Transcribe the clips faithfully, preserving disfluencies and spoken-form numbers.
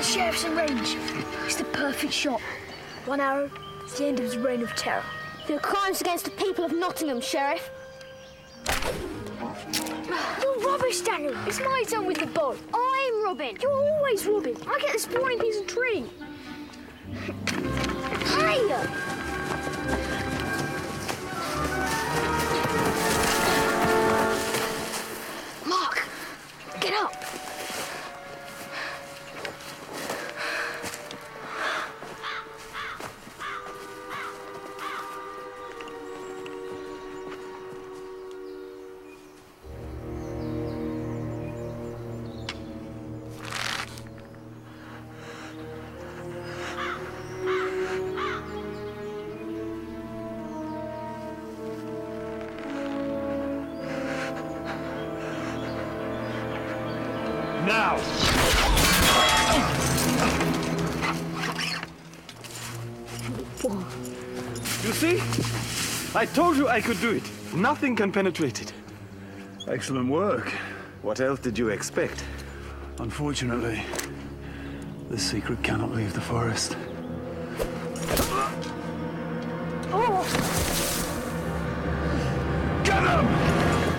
sheriff's in range. It's the perfect shot. One arrow, it's the end of his reign of terror. There are crimes against the people of Nottingham, Sheriff. You're rubbish, Daniel. It's my turn with the bow. I'm Robin. You're always Robin. I get the spawning piece of tree. Hey! Mark, get up. Now! You see? I told you I could do it. Nothing can penetrate it. Excellent work. What else did you expect? Unfortunately, the secret cannot leave the forest. Oh! Get him!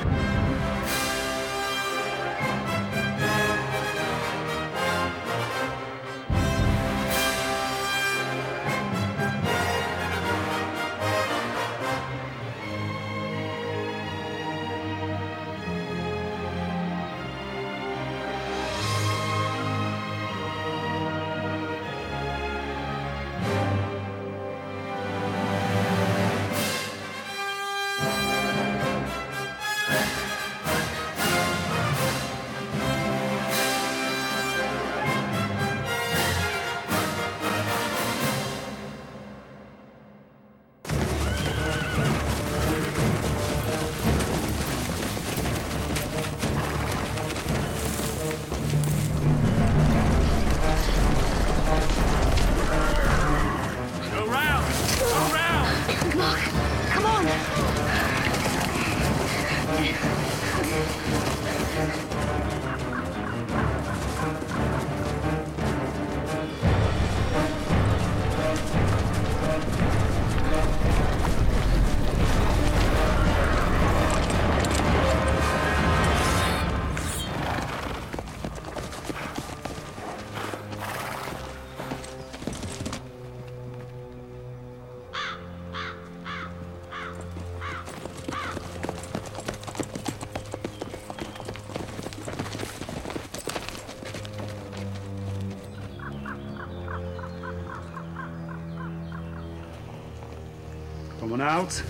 Come on out.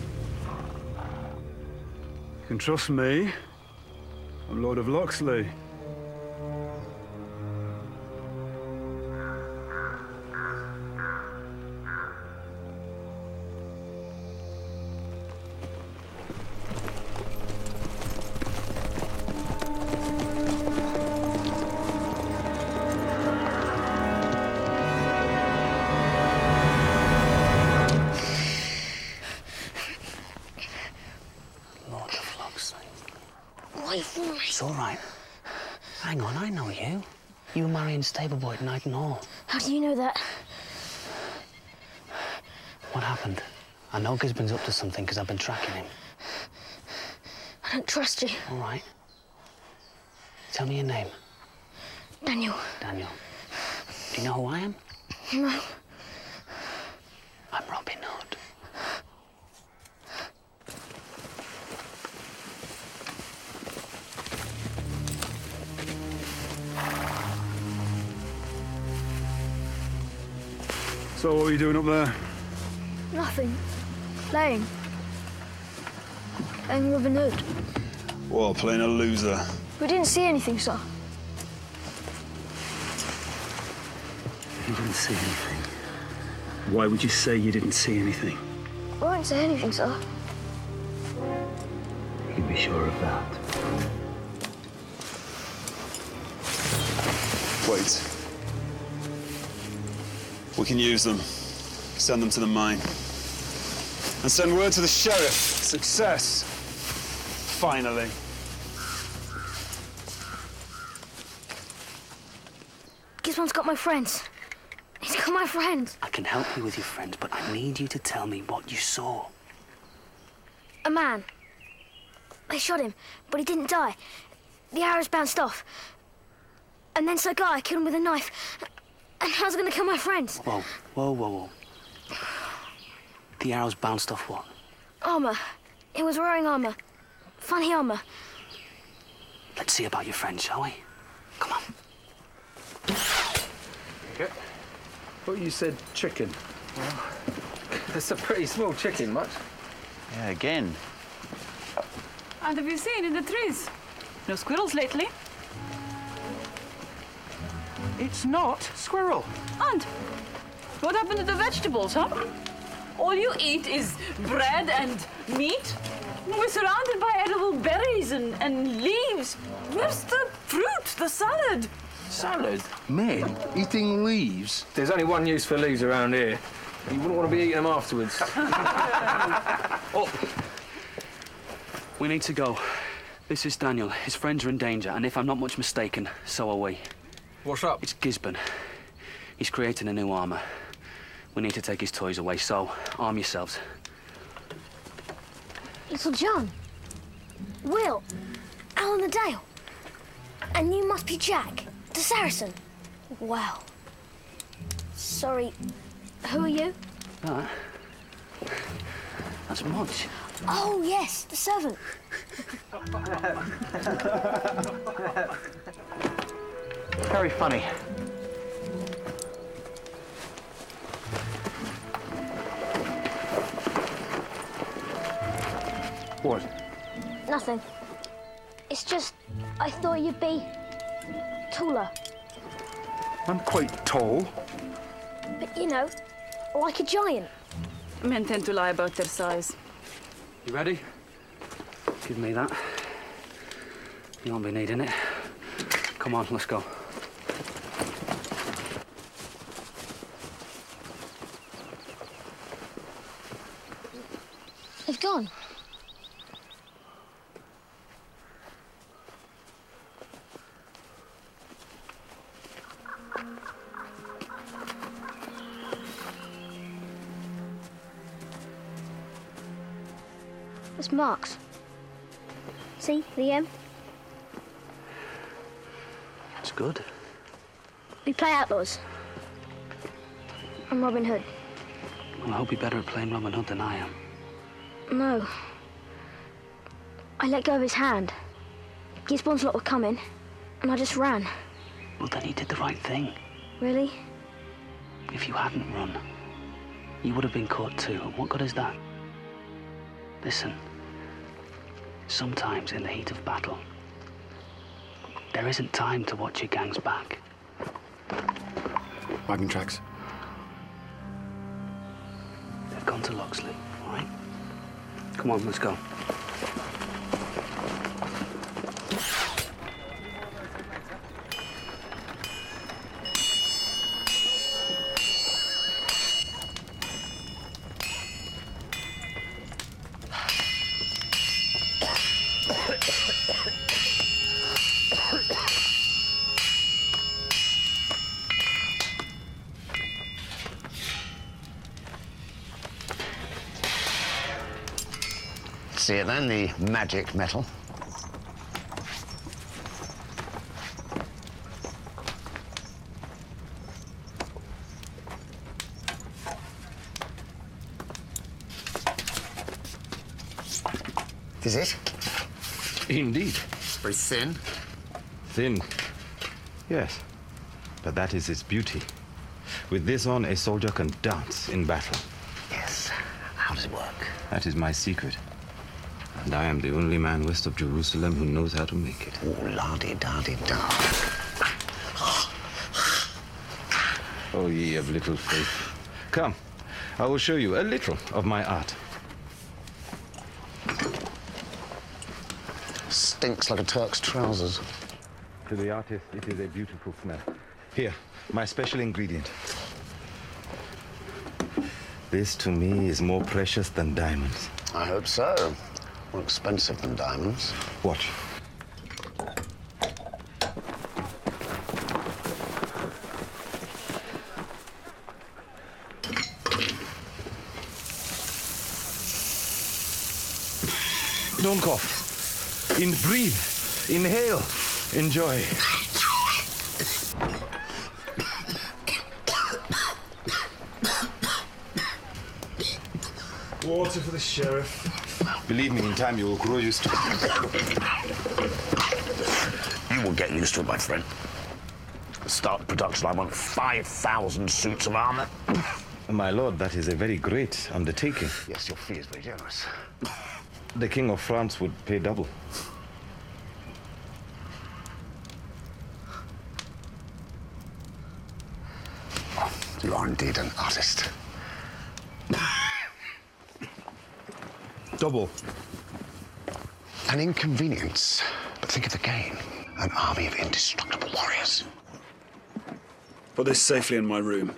You can trust me. I'm Lord of Locksley. It's all right. Hang on, I know you. You were marrying Stableboy at Nighton Hall. How do you know that? What happened? I know Gisborne's up to something because I've been tracking him. I don't trust you. All right. Tell me your name. Daniel. Daniel. Do you know who I am? No. I'm Robin Hood. So what are you doing up there? Nothing. Playing. Playing Robin Hood. What, playing a loser? We didn't see anything, sir. You didn't see anything? Why would you say you didn't see anything? I won't say anything, sir. You can be sure of that. Wait. We can use them. Send them to the mine. And send word to the sheriff. Success. Finally. Gisborne's got my friends. He's got my friends. I can help you with your friends, but I need you to tell me what you saw. A man. They shot him, but he didn't die. The arrows bounced off. And then some guy killed him with a knife. And I was going to kill my friends. Whoa, whoa, whoa, whoa. The arrows bounced off what? Armour. It was wearing armour. Funny armour. Let's see about your friends, shall we? Come on. Okay. Thought you said chicken. Well, it's a pretty small chicken, much. Yeah, again. And have you seen in the trees? No squirrels lately? It's not squirrel. And what happened to the vegetables, huh? All you eat is bread and meat? We're surrounded by edible berries and, and leaves. Where's the fruit, the salad? Salad? Men eating leaves? There's only one use for leaves around here. You wouldn't want to be eating them afterwards. Up! We need to go. This is Daniel. His friends are in danger, and if I'm not much mistaken, so are we. What's up? It's Gisborne. He's creating a new armour. We need to take his toys away, so arm yourselves. Little John. Will. Alan the Dale. And you must be Jack, the Saracen. Wow. Sorry, who are you? That? That's Mudge. Oh, yes, the servant. Very funny. What? Nothing. It's just, I thought you'd be taller. I'm quite tall. But, you know, like a giant. Men tend to lie about their size. You ready? Give me that. You won't be needing it. Come on, let's go. They've gone. It's marks. See, the M? It's good. We play outlaws. I'm Robin Hood. Well, I hope you're better at playing Robin Hood than I am. No. I let go of his hand. Gisborne's lot were coming, and I just ran. Well, then you did the right thing. Really? If you hadn't run, you would have been caught too. What good is that? Listen. Sometimes in the heat of battle, there isn't time to watch your gang's back. Wagon tracks. They've gone to Loxley, all right? Come on, let's go. See it then, the magic metal. Is it? Indeed. Very thin. Thin. Yes. But that is its beauty. With this on, a soldier can dance in battle. Yes. How does it work? That is my secret. And I am the only man west of Jerusalem who knows how to make it. Oh, la-di-da-di-da. Oh, ye of little faith. Come, I will show you a little of my art. Stinks like a Turk's trousers. To the artist, it is a beautiful smell. Here, my special ingredient. This, to me, is more precious than diamonds. I hope so. More expensive than diamonds. Watch. Don't cough. In breathe. Inhale. Enjoy. Water for the sheriff. Believe me, in time you will grow used to it. You will get used to it, my friend. Start the production. I want five thousand suits of armor. My lord, that is a very great undertaking. Yes, your fee is very generous. The King of France would pay double. Oh, you are indeed an artist. Double. An inconvenience, but think of the gain. An army of indestructible warriors. Put this safely in my room.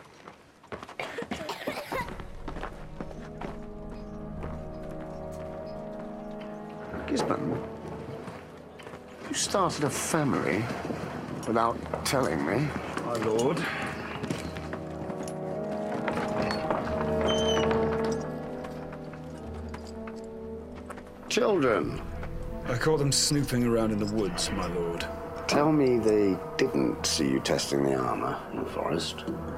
Gisborne, you started a family without telling me. My lord. Children. I caught them snooping around in the woods, my lord. Tell me they didn't see you testing the armor in the forest.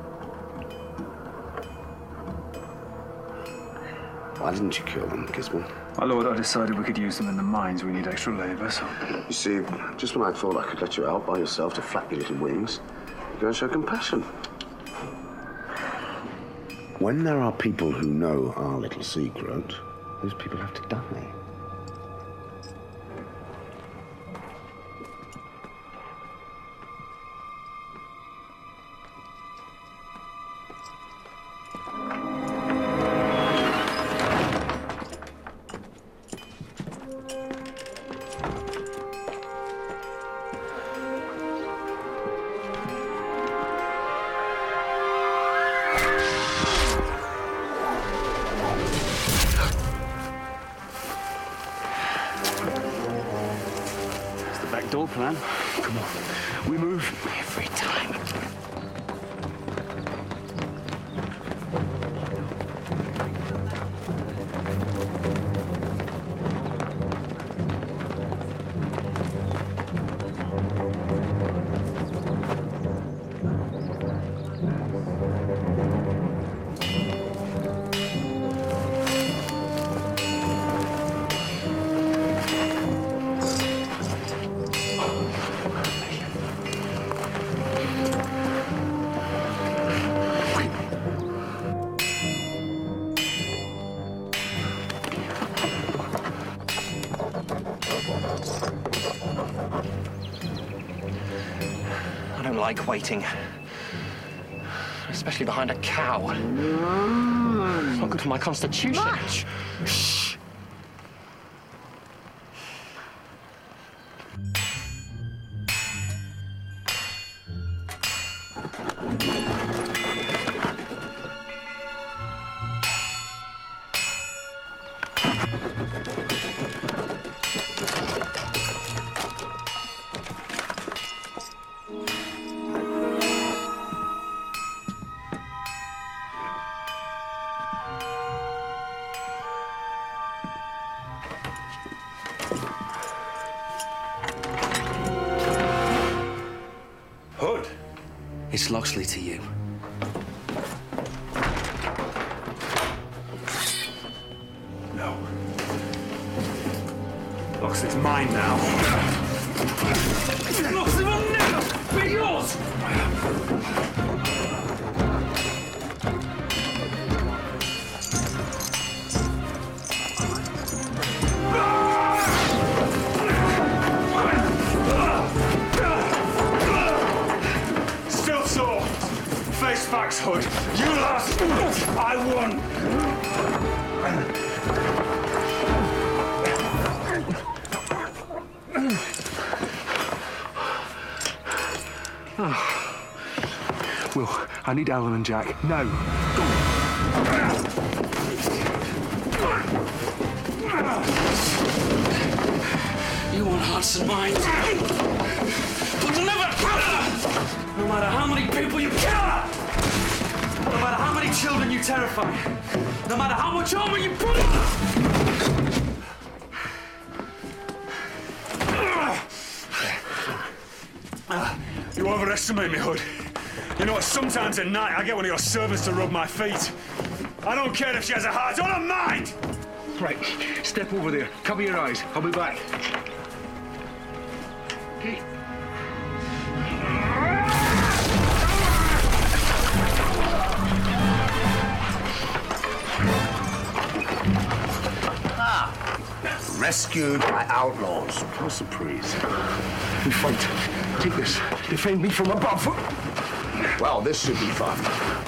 Why didn't you kill them, Gisborne? My lord, I decided we could use them in the mines. We need extra labor, so... You see, just when I thought I could let you out by yourself to flap your little wings, you go and show compassion. When there are people who know our little secret, those people have to die. Door plan. Come on, we move every time. I don't like waiting. Especially behind a cow. It's not good for my constitution. March! Shh. Hood! It's Locksley to you. No. Locksley's mine now. Locksley will never be yours! Face facts, Hood. You lost. I won. Oh. Will, I need Alan and Jack. Now. You want hearts and minds. But deliver! No matter how many people you kill! No matter how many children you terrify! No matter how much armor you put on! underestimate me, Hood. You know what? Sometimes at night I get one of your servants to rub my feet. I don't care if she has a heart or a mind! Right, step over there. Cover your eyes. I'll be back. Okay. Ah, rescued by outlaws. How surprise. We fight. Take this. Defend me from above. Well, this should be fun.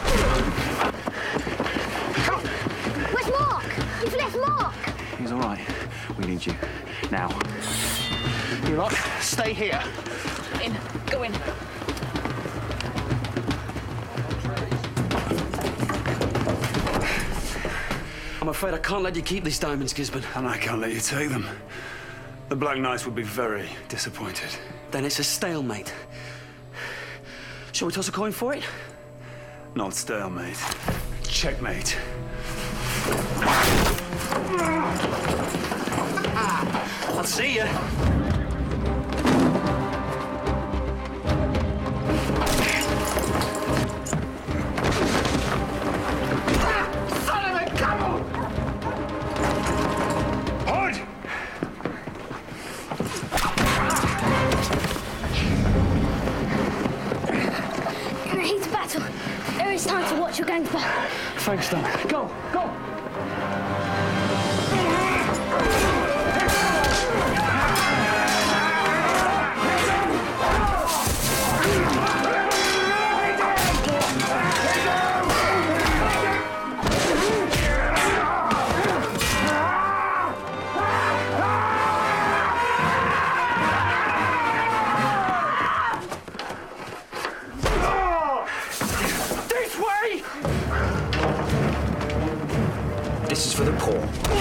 Where's Mark? You've left Mark. He's all right. We need you. Now. You lot, stay here. In. Go in. I'm afraid I can't let you keep these diamonds, Gisborne. And I can't let you take them. The Black Knights would be very disappointed. Then it's a stalemate. Shall we toss a coin for it? Not stalemate. Checkmate. I'll see you. Son of a camel! Hood! In the heat of battle, there is time to watch your gangs back. Thanks, Dan. Go, go! This is for the poor.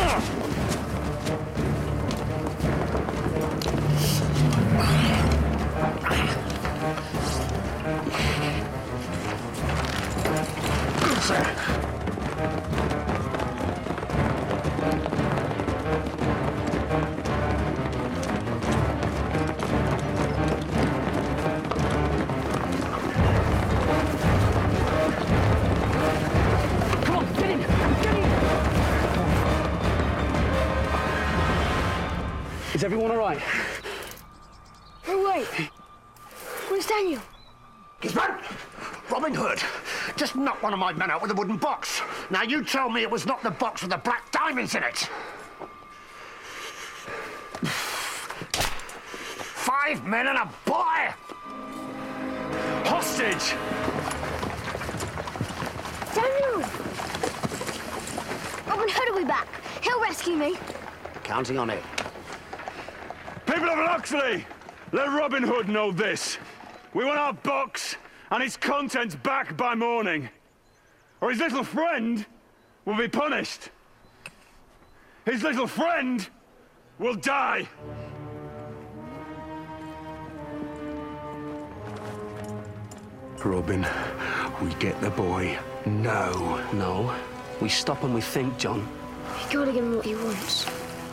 Is everyone all right? Oh, wait. Where's Daniel? Gisborne! Robin Hood just knocked one of my men out with a wooden box. Now you tell me it was not the box with the black diamonds in it. Five men and a boy! Hostage! Daniel! Robin Hood will be back. He'll rescue me. Counting on it. People of Locksley, let Robin Hood know this. We want our box and its contents back by morning, or his little friend will be punished. His little friend will die. Robin, we get the boy. No. No. We stop and we think, John. You gotta give him what he wants.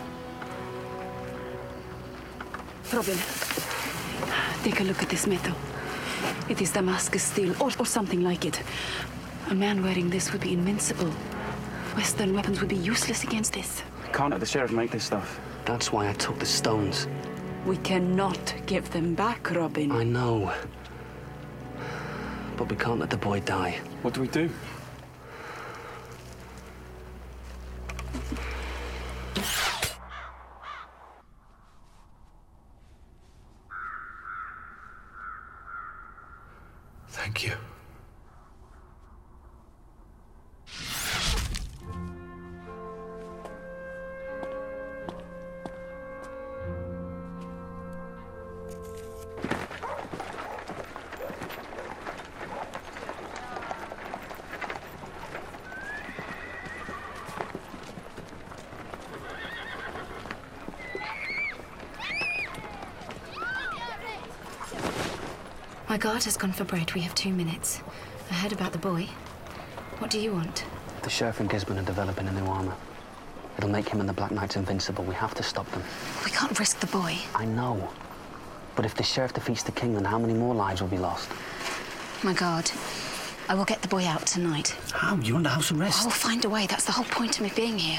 Robin, take a look at this metal. It is Damascus steel, or, or something like it. A man wearing this would be invincible. Western weapons would be useless against this. Can't let the sheriff make this stuff. That's why I took the stones. We cannot give them back, Robin. I know. But we can't let the boy die. What do we do? Thank you. My guard has gone for bread. We have two minutes. I heard about the boy. What do you want? The sheriff and Gisborne are developing a new armor. It'll make him and the Black Knights invincible. We have to stop them. We can't risk the boy. I know. But if the sheriff defeats the king, then how many more lives will be lost? My God. I will get the boy out tonight. How? You're under house arrest. I will find a way. That's the whole point of me being here.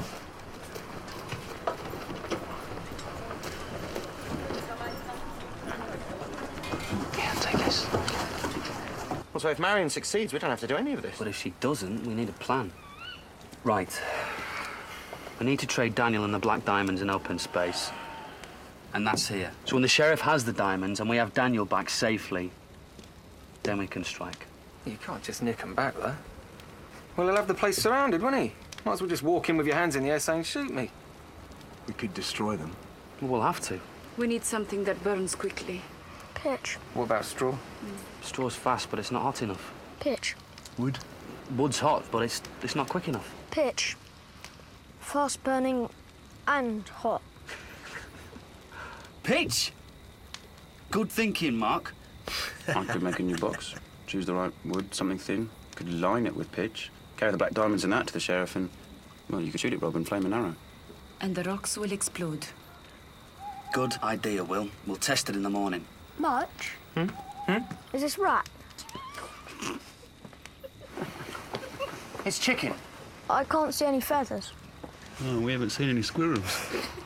Yeah, take this. Well, so if Marion succeeds, we don't have to do any of this. But if she doesn't, we need a plan. Right. We need to trade Daniel and the Black Diamonds in open space. And that's here. So when the sheriff has the diamonds and we have Daniel back safely, then we can strike. You can't just nick them back, though. Well, he'll have the place surrounded, won't he? Might as well just walk in with your hands in the air saying, shoot me. We could destroy them. Well, we'll have to. We need something that burns quickly. Pitch. What about straw? Mm. Straw's fast, but it's not hot enough. Pitch. Wood? Wood's hot, but it's it's not quick enough. Pitch. Fast burning and hot. Pitch! Good thinking, Mark. I could make a new box. Choose the right wood, something thin. Could line it with pitch. Carry the black diamonds and that to the sheriff and... Well, you could shoot it, Robin, flame and arrow. And the rocks will explode. Good idea, Will. We'll test it in the morning. Much? Hmm? Hmm? Is this rat? It's chicken. I can't see any feathers. Oh, we haven't seen any squirrels.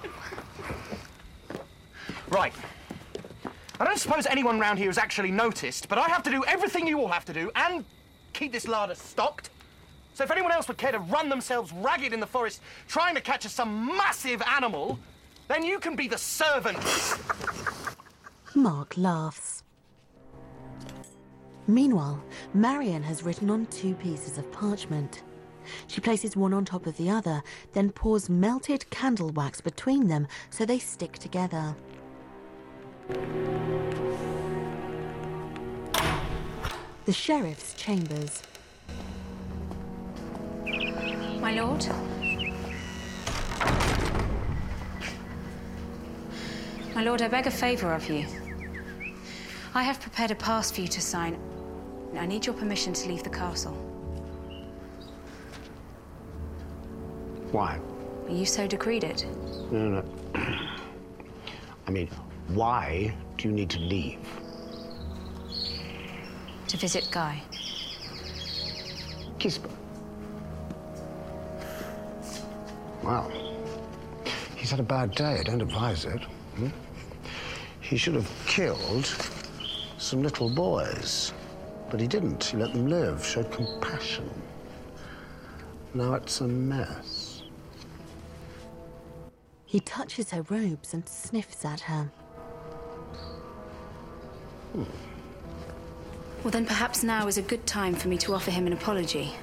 Right. I don't suppose anyone round here has actually noticed, but I have to do everything you all have to do and keep this larder stocked. So if anyone else would care to run themselves ragged in the forest trying to catch some massive animal, then you can be the servant. Mark laughs. Meanwhile, Marion has written on two pieces of parchment. She places one on top of the other, then pours melted candle wax between them so they stick together. The sheriff's chambers. My lord? My lord, I beg a favour of you. I have prepared a pass for you to sign. I need your permission to leave the castle. Why? You so decreed it. No, no, no. I mean, why do you need to leave? To visit Guy. Gisborne. Well, he's had a bad day. I don't advise it. Hmm? He should have killed some little boys, but he didn't. He let them live, showed compassion. Now it's a mess. He touches her robes and sniffs at her. Hmm. Well, then perhaps now is a good time for me to offer him an apology.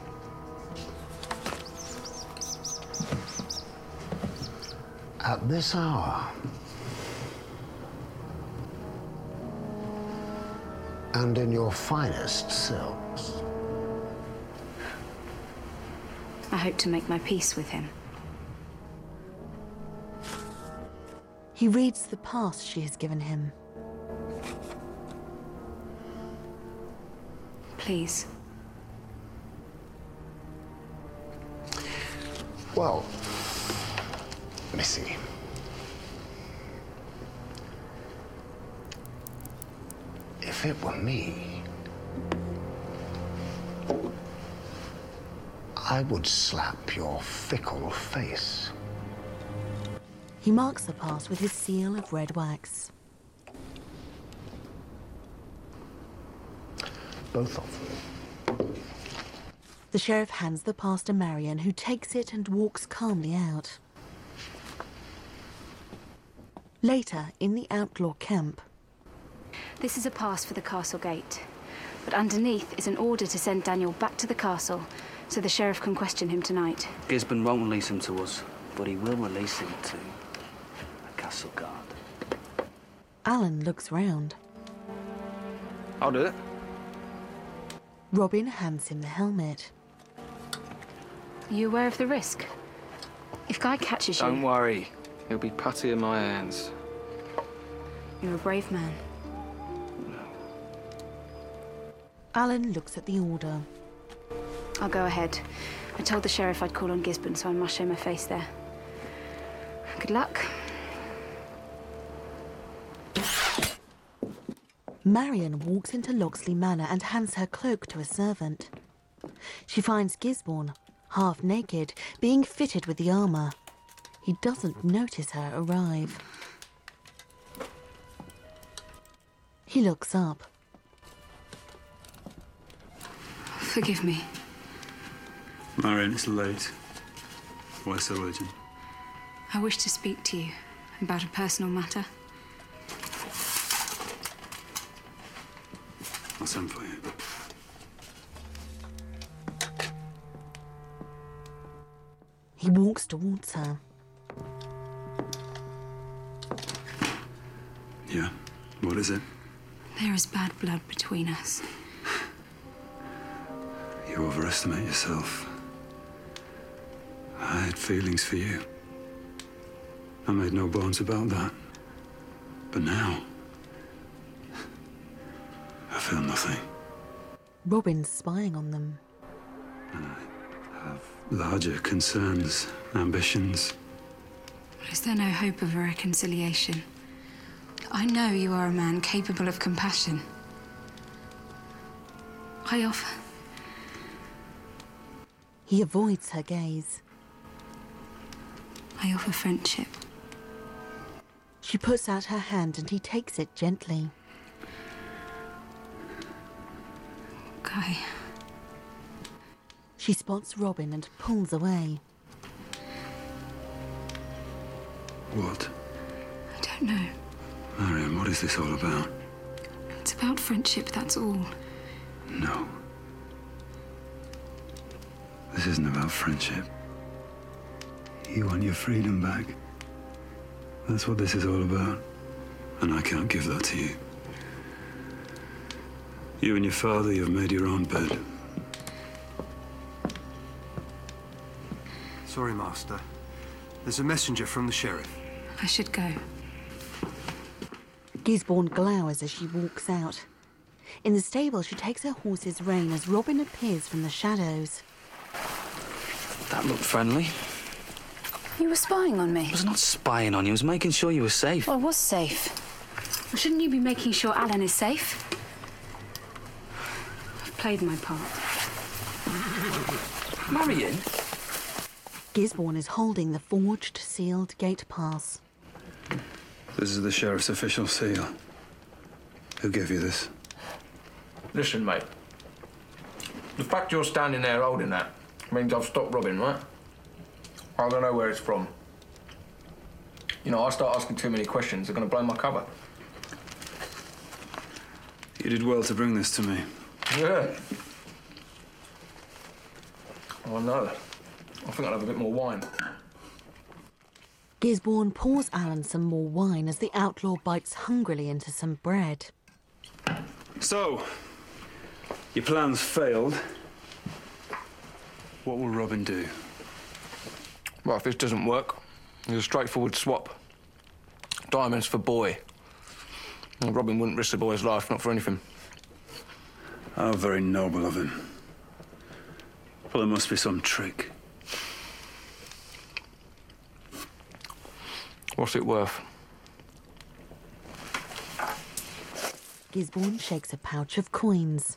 At this hour. And in your finest silks. I hope to make my peace with him. He reads the pass she has given him. Please. Well, Missy. If it were me, I would slap your fickle face. He marks the pass with his seal of red wax. Both of them. The sheriff hands the pass to Marion, who takes it and walks calmly out. Later, in the outlaw camp. This is a pass for the castle gate, but underneath is an order to send Daniel back to the castle so the sheriff can question him tonight. Gisborne won't release him to us, but he will release him to the castle guard. Alan looks round. I'll do it. Robin hands him the helmet. Are you aware of the risk? If Guy catches you... Don't worry. He'll be putty in my hands. You're a brave man. Alan looks at the order. I'll go ahead. I told the sheriff I'd call on Gisborne, so I must show my face there. Good luck. Marion walks into Locksley Manor and hands her cloak to a servant. She finds Gisborne, half naked, being fitted with the armour. He doesn't notice her arrive. He looks up. Forgive me. Marion, it's late. Why so urgent? I wish to speak to you about a personal matter. I'll send for you. He walks towards her. Yeah? What is it? There is bad blood between us. You overestimate yourself. I had feelings for you. I made no bones about that. But now, I feel nothing. Robin's spying on them. And I have larger concerns, ambitions. Is there no hope of a reconciliation? I know you are a man capable of compassion. I offer... He avoids her gaze. I offer friendship. She puts out her hand and he takes it gently. Guy. She spots Robin and pulls away. What? I don't know. Marion, what is this all about? It's about friendship, that's all. No. This isn't about friendship. You want your freedom back. That's what this is all about. And I can't give that to you. You and your father, you've made your own bed. Sorry, Master. There's a messenger from the sheriff. I should go. Gisborne glowers as she walks out. In the stable, she takes her horse's rein as Robin appears from the shadows. That looked friendly. You were spying on me. I was not spying on you. I was making sure you were safe. Well, I was safe. Well, shouldn't you be making sure Alan is safe? I've played my part. Marion? Gisborne is holding the forged, sealed gate pass. This is the sheriff's official seal. Who gave you this? Listen, mate. The fact you're standing there holding that means I've stopped robbing, right? I don't know where it's from. You know, I start asking too many questions, they're going to blow my cover. You did well to bring this to me. Yeah. Oh, I know. I think I'll have a bit more wine. Gisborne pours Alan some more wine as the outlaw bites hungrily into some bread. So, your plans failed. What will Robin do? Well, if this doesn't work, it's a straightforward swap. Diamonds for boy. And Robin wouldn't risk the boy's life, not for anything. How very noble of him. Well, there must be some trick. What's it worth? Gisborne shakes a pouch of coins.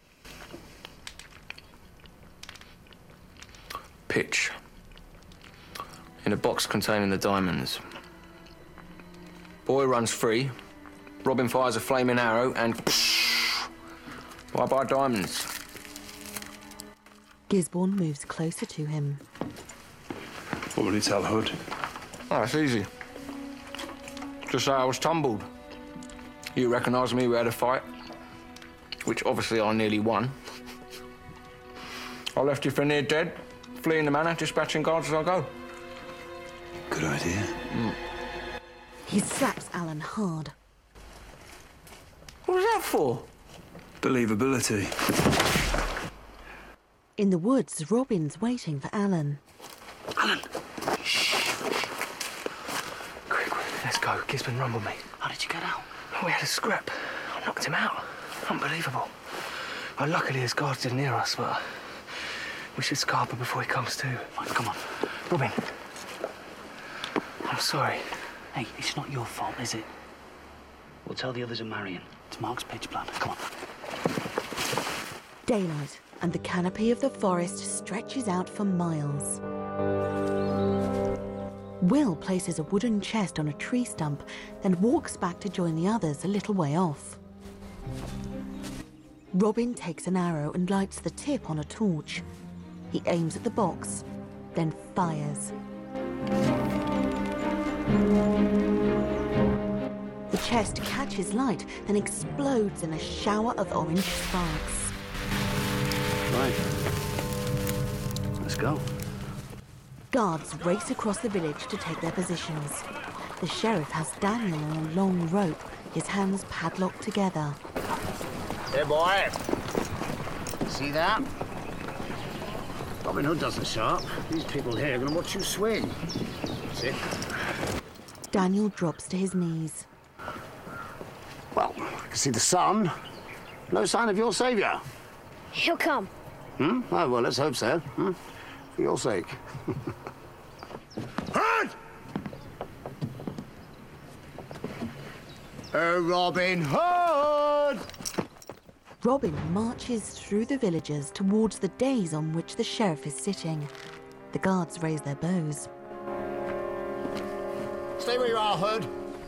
Pitch. In a box containing the diamonds. Boy runs free. Robin fires a flaming arrow and... Why buy diamonds? Gisborne moves closer to him. What will he tell Hood? Oh, it's easy. Just say I was tumbled. You recognise me, we had a fight. Which obviously I nearly won. I left you for near dead, fleeing the manor, dispatching guards as I go. Good idea. Mm. He slaps Alan hard. What was that for? Believability. In the woods, Robin's waiting for Alan. Alan! Shh. Quick, quick, let's go. Gisborne rumbled me. How did you get out? We had a scrap. I knocked him out. Unbelievable. Well, luckily his guards didn't hear us, but we should scarper before he comes to. Right, come on. Robin. I'm sorry. Hey, it's not your fault, is it? We'll tell the others of Marion. It's Mark's pitch plan. Come on. Daylight, and the canopy of the forest stretches out for miles. Will places a wooden chest on a tree stump, then walks back to join the others a little way off. Robin takes an arrow and lights the tip on a torch. He aims at the box, then fires. The chest catches light, then explodes in a shower of orange sparks. Right. Let's go. Guards race across the village to take their positions. The sheriff has Daniel on a long rope, his hands padlocked together. Hey, boy. See that? Robin Hood doesn't show up. These people here are going to watch you swing. See? Daniel drops to his knees. Well, I can see the sun. No sign of your saviour. He'll come. Hmm? Oh, well, let's hope so. Hmm? For your sake. Hood! Oh, Robin Hood! Robin marches through the villagers towards the dais on which the sheriff is sitting. The guards raise their bows. Stay where you are, Hood.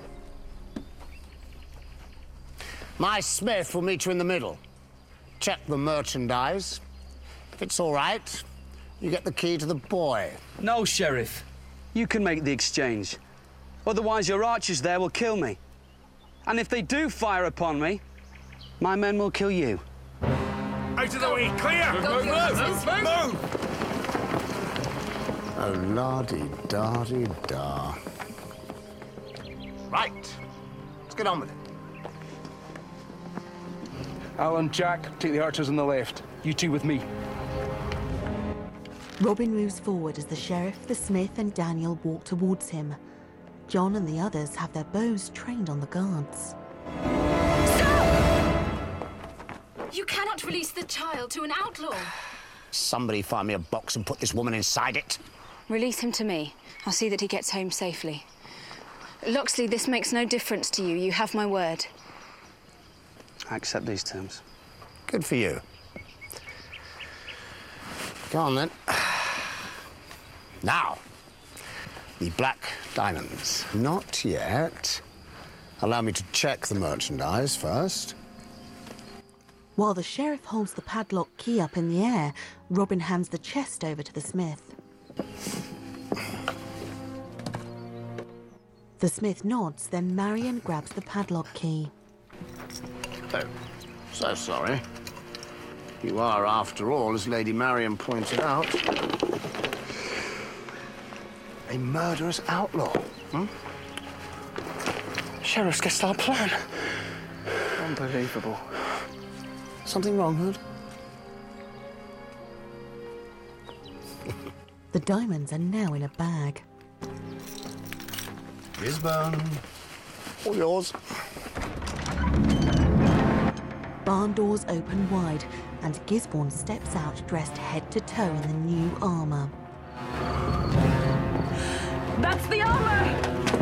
My smith will meet you in the middle. Check the merchandise. If it's all right, you get the key to the boy. No, Sheriff. You can make the exchange. Otherwise, your archers there will kill me. And if they do fire upon me, my men will kill you. Out of the way, clear! Move, move, move, move, move! Oh, la-di-da-di-da. Right. Let's get on with it. Alan, Jack, take the archers on the left. You two with me. Robin moves forward as the sheriff, the smith, and Daniel walk towards him. John and the others have their bows trained on the guards. You cannot release the child to an outlaw. Somebody find me a box and put this woman inside it. Release him to me. I'll see that he gets home safely. Locksley, this makes no difference to you. You have my word. I accept these terms. Good for you. Go on, then. Now, the black diamonds. Not yet. Allow me to check the merchandise first. While the sheriff holds the padlock key up in the air, Robin hands the chest over to the smith. The smith nods, then Marion grabs the padlock key. Oh, so sorry. You are, after all, as Lady Marion pointed out, a murderous outlaw. Hmm? Sheriff's guessed our plan. Unbelievable. Something wrong, Hood? The diamonds are now in a bag. Gisborne. All yours. Barn doors open wide, and Gisborne steps out dressed head to toe in the new armour. That's the armour!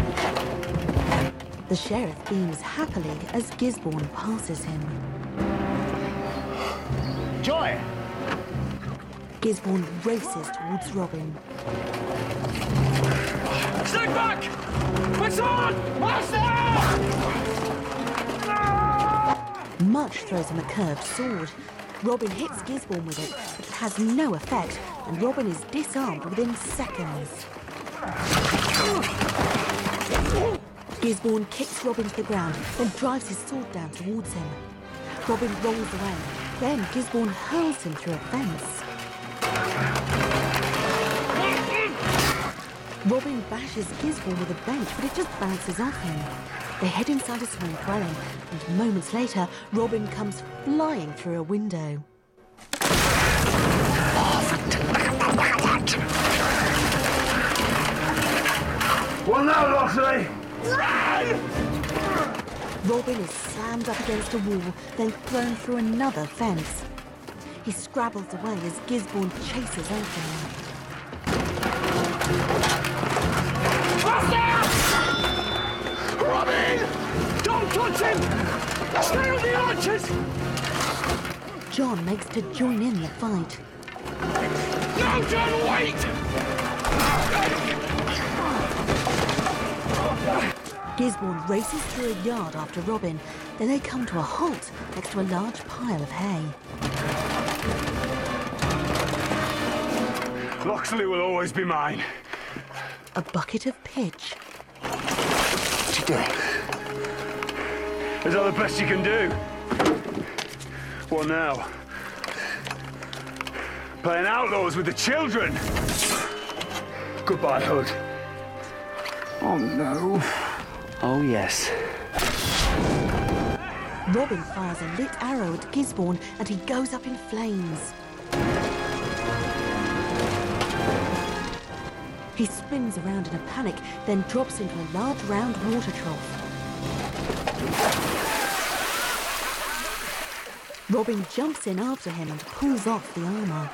The sheriff beams happily as Gisborne passes him. Joy! Gisborne races towards Robin. Stay back! What's on? What's there? Much throws him a curved sword. Robin hits Gisborne with it, but it has no effect, and Robin is disarmed within seconds. Gisborne kicks Robin to the ground, then drives his sword down towards him. Robin rolls away. Then Gisborne hurls him through a fence. Robin bashes Gisborne with a bench, but it just bounces off him. They head inside a small dwelling, and moments later, Robin comes flying through a window. Well, now, Locksley! Robin is slammed up against a wall, then thrown through another fence. He scrabbles away as Gisborne chases after him. Robin! Don't touch him! Stay on the archers! John makes to join in the fight. No, John, wait! Gisborne races through a yard after Robin. Then they come to a halt next to a large pile of hay. Loxley will always be mine. A bucket of pitch. What's he doing? Is that the best you can do? What now? Playing outlaws with the children? Goodbye, Hood. Oh, no. Oh, yes. Robin fires a lit arrow at Gisborne and he goes up in flames. He spins around in a panic, then drops into a large round water trough. Robin jumps in after him and pulls off the armour.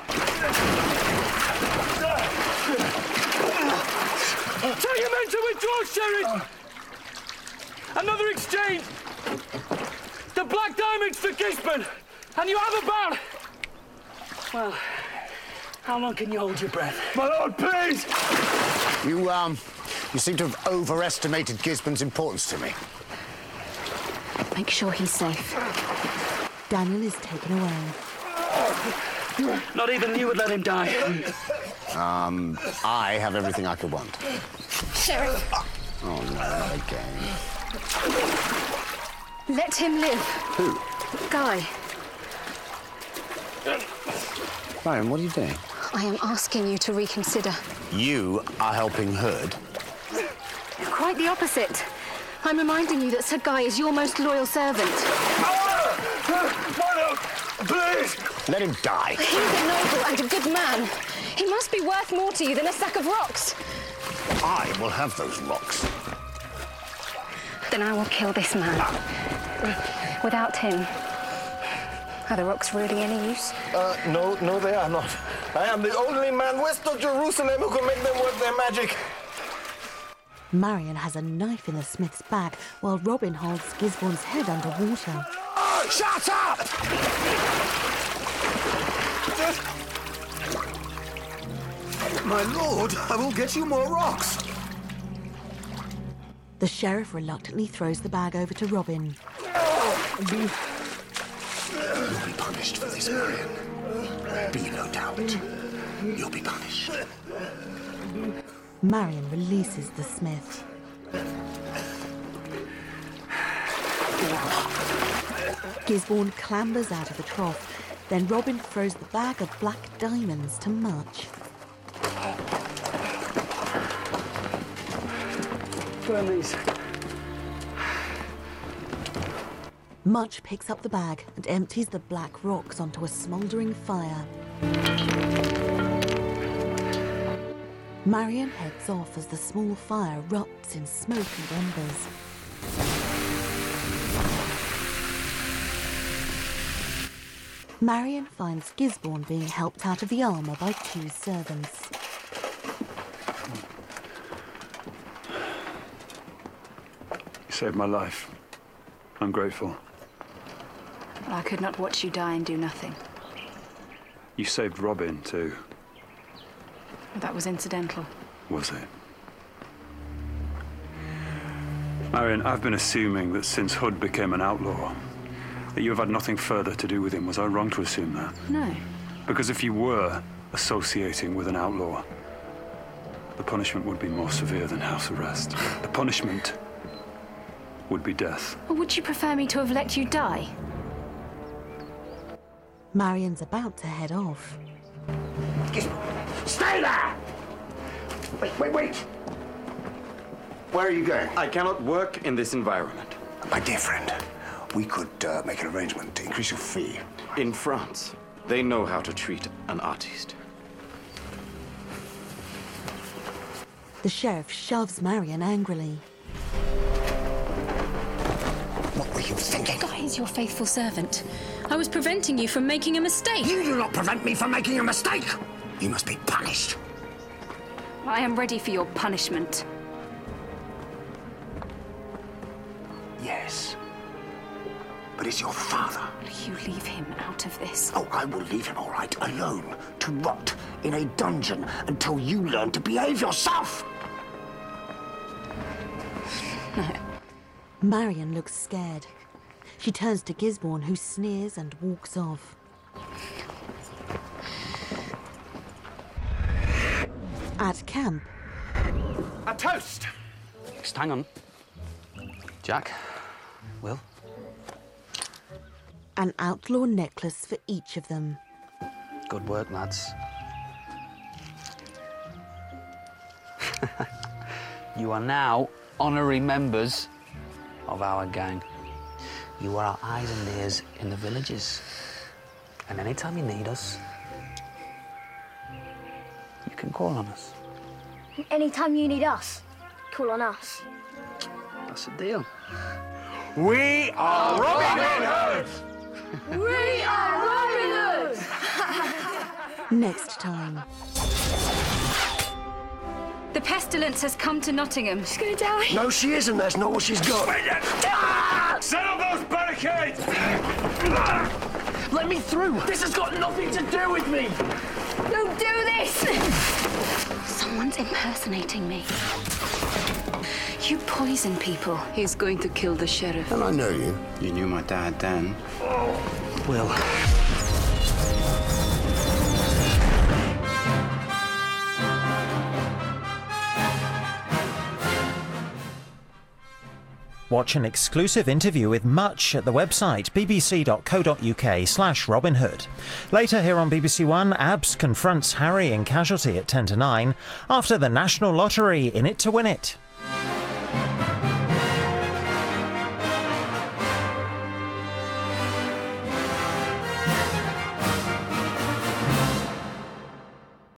Tell your men to withdraw, Sheriff! Another exchange! The Black Diamonds for Gisborne! And you have about... Well, how long can you hold your breath? My lord, please! You, um, you seem to have overestimated Gisborne's importance to me. Make sure he's safe. Daniel is taken away. Not even you would let him die. Um, I have everything I could want. Sheriff! Oh, no, not again. Let him live. Who? Guy. Marion, what are you doing? I am asking you to reconsider. You are helping Hood. Quite the opposite. I'm reminding you that Sir Guy is your most loyal servant. Please! Let him die. He's a noble and a good man. He must be worth more to you than a sack of rocks. I will have those rocks. Then I will kill this man. Without him, are the rocks really any use? Uh, no, no, they are not. I am the only man west of Jerusalem who can make them work their magic. Marion has a knife in the smith's bag while Robin holds Gisborne's head underwater. Oh, shut up! My lord, I will get you more rocks. The sheriff reluctantly throws the bag over to Robin. You'll be punished for this, Marion. Be no doubt. You'll be punished. Marion releases the smith. Gisborne clambers out of the trough. Then Robin throws the bag of black diamonds to Much. Burn these. Much picks up the bag and empties the black rocks onto a smouldering fire. Marion heads off as the small fire erupts in smoke and embers. Marion finds Gisborne being helped out of the armour by two servants. You saved my life. I'm grateful. I could not watch you die and do nothing. You saved Robin, too. That was incidental. Was it? Marion, I've been assuming that since Hood became an outlaw, that you have had nothing further to do with him. Was I wrong to assume that? No. Because if you were associating with an outlaw, the punishment would be more severe than house arrest. The punishment would be death. Or would you prefer me to have let you die? Marion's about to head off. Stay there! Wait, wait, wait! Where are you going? I cannot work in this environment. My dear friend, we could uh, make an arrangement to increase your fee. In France, they know how to treat an artist. The sheriff shoves Marion angrily. What were you thinking? Guy is your faithful servant. I was preventing you from making a mistake. You do not prevent me from making a mistake! You must be punished. I am ready for your punishment. Yes. but it's your father. Will you leave him out of this? Oh, I will leave him, all right, alone, to rot in a dungeon until you learn to behave yourself! No. Marion looks scared. She turns to Gisborne, who sneers and walks off. At camp... A toast! Just hang on. Jack, Will. An outlaw necklace for each of them. Good work, lads. You are now honorary members of our gang. You are our eyes and ears in the villages. And anytime you need us, you can call on us. Anytime you need us, call on us. That's the deal. We are Robin Hood! We are Robin Hood! Next time. The pestilence has come to Nottingham. She's gonna die. No, she isn't. That's not what she's got. Set up those barricades! Let me through! This has got nothing to do with me! Don't do this! Someone's impersonating me. You poison people. He's going to kill the sheriff. And I know you. You knew my dad, Dan. Will. Watch an exclusive interview with Much at the website bbc.co.uk slash Robin Hood. Later here on B B C One, Abs confronts Harry in Casualty at ten to nine after the National Lottery, In It to Win It.